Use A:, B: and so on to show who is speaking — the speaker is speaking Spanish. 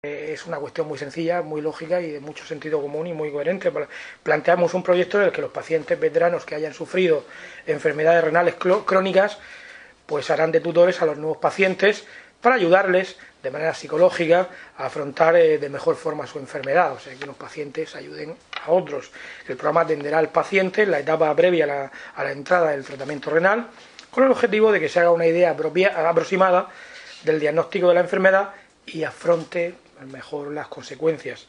A: Es una cuestión muy sencilla, muy lógica y de mucho sentido común y muy coherente. Planteamos un proyecto en el que los pacientes veteranos que hayan sufrido enfermedades renales crónicas pues harán de tutores a los nuevos pacientes para ayudarles de manera psicológica a afrontar de mejor forma su enfermedad, o sea, que los pacientes ayuden a otros. El programa atenderá al paciente en la etapa previa a la entrada del tratamiento renal, con el objetivo de que se haga una idea aproximada del diagnóstico de la enfermedad y afronte mejor las consecuencias.